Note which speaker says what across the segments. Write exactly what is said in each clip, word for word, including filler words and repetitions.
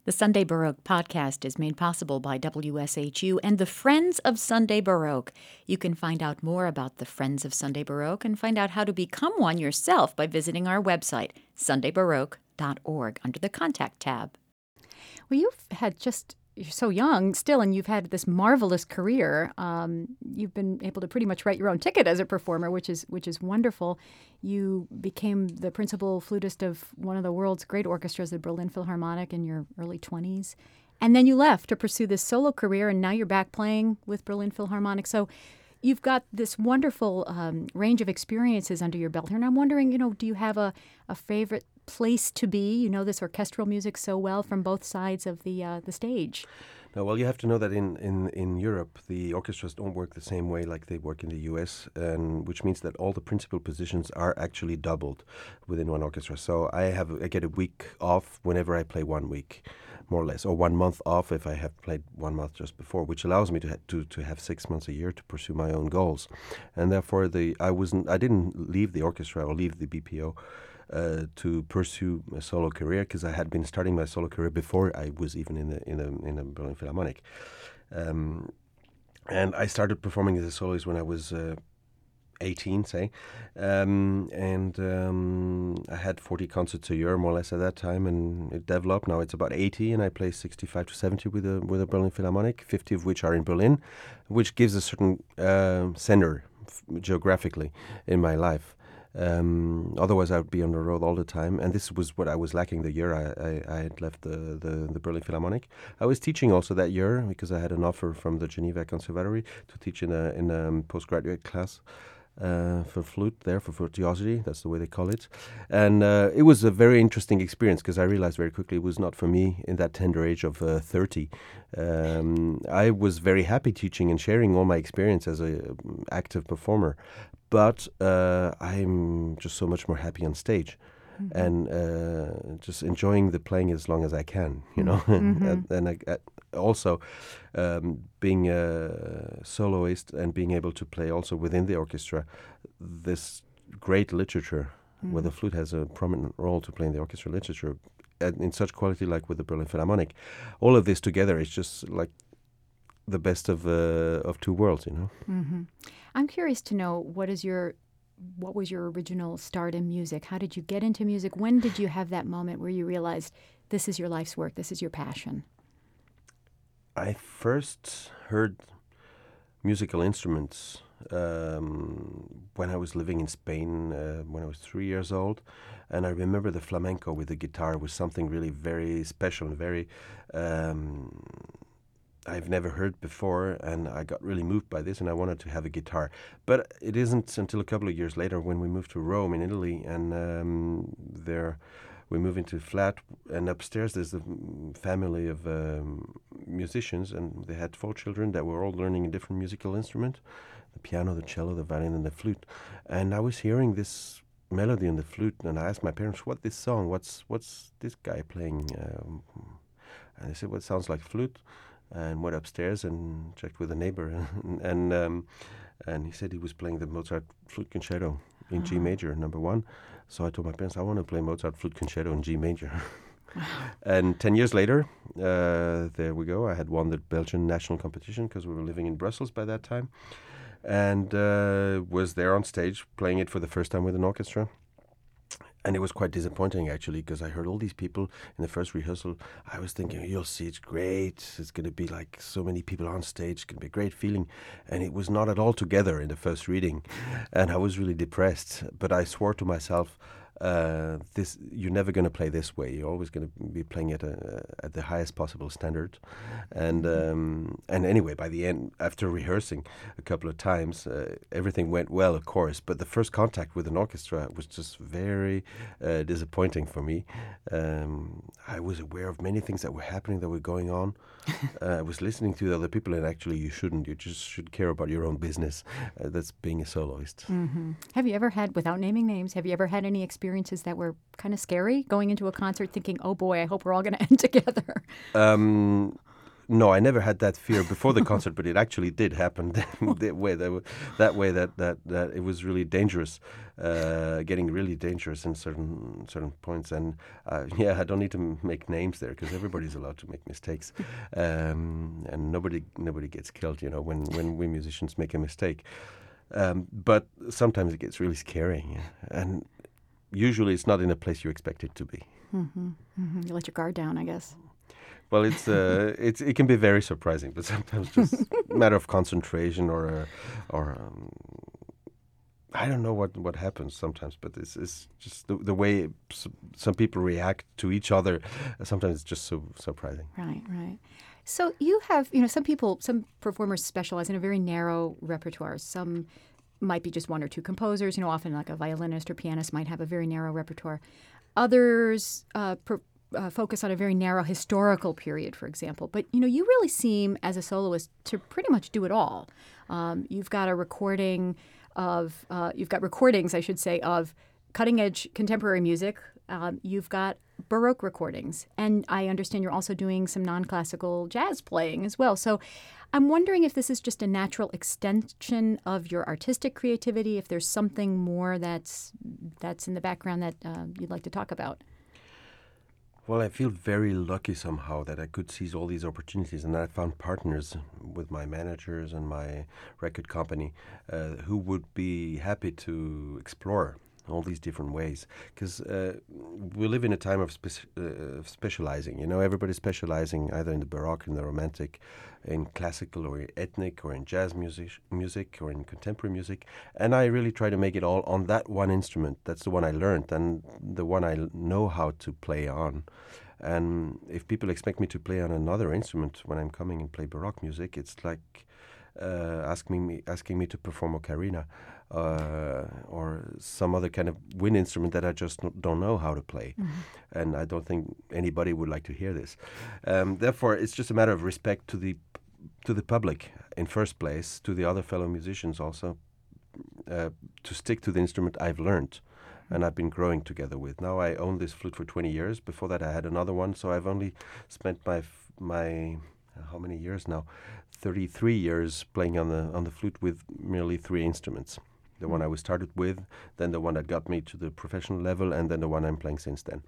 Speaker 1: The Sunday Baroque podcast is made possible by W S H U and the Friends of Sunday Baroque. You can find out more about the Friends of Sunday Baroque and find out how to become one yourself by visiting our website, sunday baroque dot org, under the Contact tab.
Speaker 2: Well, you've had just, you're so young still, and you've had this marvelous career. Um, you've been able to pretty much write your own ticket as a performer, which is which is wonderful. You became the principal flutist of one of the world's great orchestras, the Berlin Philharmonic, in your early twenties. And then you left to pursue this solo career, and now you're back playing with Berlin Philharmonic. So you've got this wonderful um, range of experiences under your belt here. And I'm wondering, you know, do you have a, a favorite place to be? You know this orchestral music so well from both sides of the uh, the stage.
Speaker 3: No, well, you have to know that in, in, in Europe, the orchestras don't work the same way like they work in the U S, and which means that all the principal positions are actually doubled within one orchestra. So I have I get a week off whenever I play one week, more or less, or one month off if I have played one month just before, which allows me to ha- to to have six months a year to pursue my own goals, and therefore the I wasn't I didn't leave the orchestra or leave the B P O. Uh, to pursue a solo career, because I had been starting my solo career before I was even in the in the in the Berlin Philharmonic, um, and I started performing as a soloist when I was uh, eighteen, say, um, and um, I had forty concerts a year more or less at that time, and it developed. Now it's about eighty, and I play sixty-five to seventy with the with the Berlin Philharmonic, fifty of which are in Berlin, which gives a certain uh, center f- geographically in my life. Um, otherwise, I would be on the road all the time, and this was what I was lacking the year I, I, I had left the, the, the Berlin Philharmonic. I was teaching also that year because I had an offer from the Geneva Conservatory to teach in a in a postgraduate class uh, for flute there, for virtuosity, that's the way they call it. And uh, it was a very interesting experience because I realized very quickly it was not for me in that tender age of uh, thirty. Um, I was very happy teaching and sharing all my experience as an active performer. But uh, I'm just so much more happy on stage, mm-hmm. and uh, just enjoying the playing as long as I can, you know. Mm-hmm. and and I, I also um, being a soloist and being able to play also within the orchestra, this great literature, mm-hmm. where the flute has a prominent role to play in the orchestra literature, and in such quality like with the Berlin Philharmonic. All of this together is just like the best of uh, of two worlds, you know.
Speaker 2: Mm-hmm. I'm curious to know what is your what was your original start in music? How did you get into music? When did you have that moment where you realized this is your life's work, this is your passion?
Speaker 3: I first heard musical instruments um, when I was living in Spain uh, when I was three years old, and I remember the flamenco with the guitar was something really very special and very um, I've never heard before, and I got really moved by this, and I wanted to have a guitar. But it isn't until a couple of years later when we moved to Rome in Italy, and um, there we moved into a flat, and upstairs there's a family of um, musicians, and they had four children that were all learning a different musical instrument, the piano, the cello, the violin, and the flute. And I was hearing this melody on the flute, and I asked my parents, what this song, what's what's this guy playing? Um, and they said, well, it sounds like flute. And went upstairs and checked with a neighbor, and and, um, and he said he was playing the Mozart Flute Concerto in uh-huh. G major, number one. So I told my parents, I want to play Mozart Flute Concerto in G major. And ten years later, uh, there we go. I had won the Belgian national competition because we were living in Brussels by that time, and uh, was there on stage playing it for the first time with an orchestra. And it was quite disappointing, actually, because I heard all these people in the first rehearsal. I was thinking, you'll see, it's great. It's going to be like so many people on stage. It's going to be a great feeling. And it was not at all together in the first reading. And I was really depressed. But I swore to myself, uh, this you're never going to play this way. You're always going to be playing at a, at the highest possible standard. And um, and anyway, by the end, after rehearsing a couple of times, uh, everything went well, of course. But the first contact with an orchestra was just very uh, disappointing for me. Um, I was aware of many things that were happening, that were going on. uh, I was listening to the other people, and actually, you shouldn't. You just should care about your own business. Uh, that's being a soloist.
Speaker 2: Mm-hmm. Have you ever had, without naming names, have you ever had any experiences that were kind of scary, going into a concert thinking, oh boy, I hope we're all going to end together?
Speaker 3: Um, no, I never had that fear before the concert, but it actually did happen that way. That, that way that, that, that it was really dangerous, uh, getting really dangerous in certain certain points. And uh, yeah, I don't need to m- make names there because everybody's allowed to make mistakes, um, and nobody nobody gets killed. You know, when when we musicians make a mistake. Um, but sometimes it gets really scary, yeah. And usually it's not in a place you expect it to be.
Speaker 2: Mm-hmm. Mm-hmm. You let your guard down, I guess.
Speaker 3: Well, it's uh, it's it can be very surprising, but sometimes just a matter of concentration or uh, or um, I don't know what, what happens sometimes, but it's it's just the, the way s- some people react to each other. Sometimes it's just so surprising.
Speaker 2: Right, right. So you have, you know, some people, some performers specialize in a very narrow repertoire. Some might be just one or two composers. You know, often like a violinist or pianist might have a very narrow repertoire. Others uh, per, uh, focus on a very narrow historical period, for example. But, you know, you really seem, as a soloist, to pretty much do it all. Um, you've got a recording of, uh, you've got recordings, I should say, of cutting-edge contemporary music. Um, you've got Baroque recordings. And I understand you're also doing some non-classical jazz playing as well. So I'm wondering if this is just a natural extension of your artistic creativity, if there's something more that's that's in the background that uh, you'd like to talk about.
Speaker 3: Well, I feel very lucky somehow that I could seize all these opportunities, and I found partners with my managers and my record company uh, who would be happy to explore all these different ways, because uh, we live in a time of speci- uh, specializing. You know, everybody's specializing either in the Baroque, in the Romantic, in classical or ethnic, or in jazz music, music or in contemporary music. And I really try to make it all on that one instrument. That's the one I learned and the one I l- know how to play on. And if people expect me to play on another instrument when I'm coming and play Baroque music, it's like uh, asking me asking me to perform ocarina. Uh, or some other kind of wind instrument that I just n- don't know how to play. Mm-hmm. And I don't think anybody would like to hear this. Um, therefore, it's just a matter of respect to the to the public in first place, to the other fellow musicians also, uh, to stick to the instrument I've learned mm-hmm. and I've been growing together with. Now I own this flute for twenty years. Before that I had another one, so I've only spent my f- my uh, how many years now? thirty-three years playing on the on the flute with merely three instruments. The one I was started with, then the one that got me to the professional level, and then the one I'm playing since then.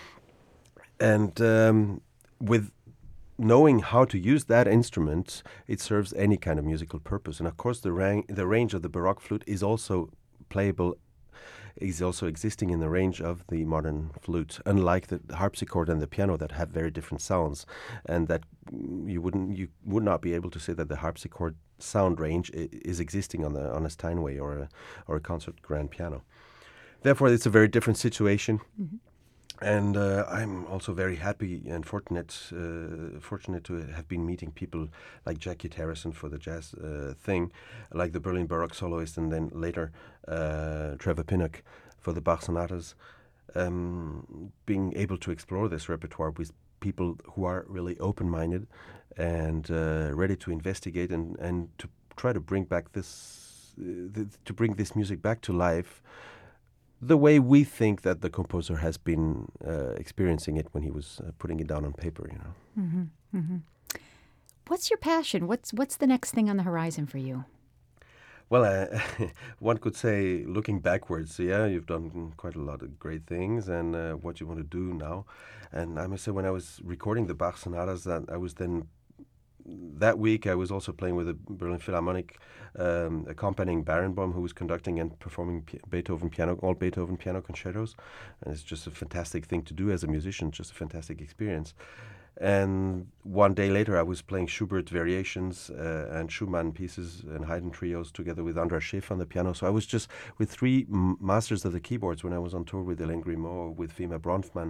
Speaker 3: And um, with knowing how to use that instrument, it serves any kind of musical purpose. And of course, the, rang- the range of the Baroque flute is also playable, is also existing in the range of the modern flute, unlike the harpsichord and the piano that have very different sounds, and that you wouldn't you would not be able to say that the harpsichord sound range I- is existing on the on a Steinway or a or a concert grand piano. Therefore, it's a very different situation. Mm-hmm. And uh, I'm also very happy and fortunate uh, fortunate to have been meeting people like Jackie Harrison for the jazz uh, thing, like the Berlin Baroque soloist, and then later uh, Trevor Pinnock for the Bach sonatas. Um, being able to explore this repertoire with people who are really open-minded and uh, ready to investigate and, and to try to bring back this uh, th- to bring this music back to life the way we think that the composer has been uh, experiencing it when he was uh, putting it down on paper, you know.
Speaker 2: Mm-hmm, mm-hmm. What's your passion? What's what's the next thing on the horizon for you?
Speaker 3: Well, uh, one could say, looking backwards, yeah, you've done quite a lot of great things, and uh, what you want to do now. And I must say, when I was recording the Bach sonatas, that I was then that week I was also playing with the Berlin Philharmonic, um, accompanying Barenboim, who was conducting and performing P- Beethoven piano, all Beethoven piano concertos, and it's just a fantastic thing to do as a musician, just a fantastic experience. And one day later, I was playing Schubert variations uh, and Schumann pieces and Haydn trios together with Andras Schiff on the piano. So I was just with three m- masters of the keyboards when I was on tour with Hélène Grimaud, with Fima Bronfman.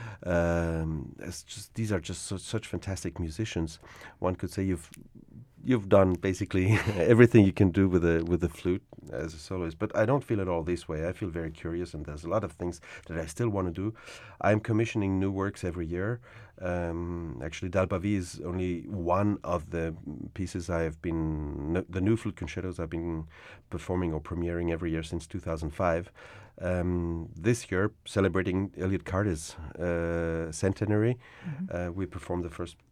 Speaker 3: Um, it's just these are just so, such fantastic musicians. One could say you've you've done basically everything you can do with a with the flute as a soloist. But I don't feel it all this way. I feel very curious, and there's a lot of things that I still want to do. I'm commissioning new works every year. Um, actually, Dalbavi is only one of the pieces I have been, no, the new flute concertos I've been performing or premiering every year since two thousand five. Um, this year, celebrating Elliott Carter's uh, centenary, mm-hmm. uh, we performed the first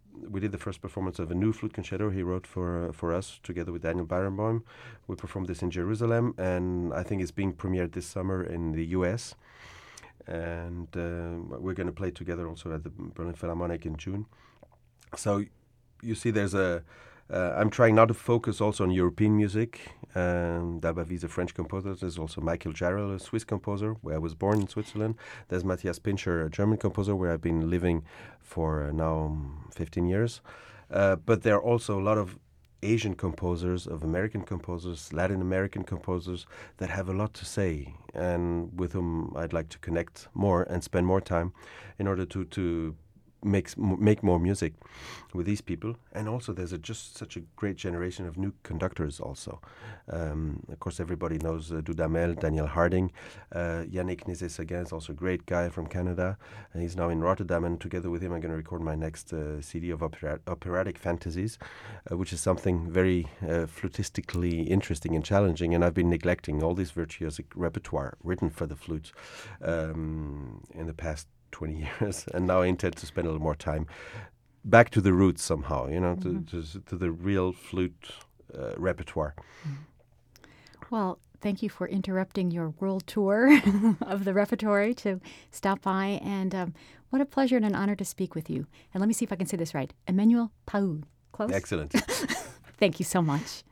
Speaker 3: we did the first performance of a new flute concerto he wrote for uh, for us together with Daniel Barenboim. We performed this in Jerusalem, and I think it's being premiered this summer in the U S. And uh, we're going to play together also at the Berlin Philharmonic in June. So you see, there's a. Uh, I'm trying not to focus also on European music. Um, Dalbavi is a French composer. There's also Michael Jarrell, a Swiss composer, where I was born in Switzerland. There's Matthias Pincher, a German composer, where I've been living for uh, now um, fifteen years. Uh, but there are also a lot of Asian composers, of American composers, Latin American composers that have a lot to say, and with whom I'd like to connect more and spend more time in order to to makes make more music with these people. And also there's a, just such a great generation of new conductors also. Um, of course, everybody knows uh, Dudamel, Daniel Harding. Uh, Yannick Nézet-Séguin is also a great guy from Canada, and he's now in Rotterdam, and together with him I'm going to record my next uh, C D of opera- operatic fantasies, uh, which is something very uh, flutistically interesting and challenging, and I've been neglecting all this virtuosic repertoire written for the flute um, in the past twenty years, and now I intend to spend a little more time back to the roots somehow, you know, mm-hmm. to, to to the real flute uh, repertoire.
Speaker 2: Well, thank you for interrupting your world tour of the repertory to stop by, and um, what a pleasure and an honor to speak with you. And let me see if I can say this right. Emmanuel Pahud. Close?
Speaker 3: Excellent.
Speaker 2: Thank you so much.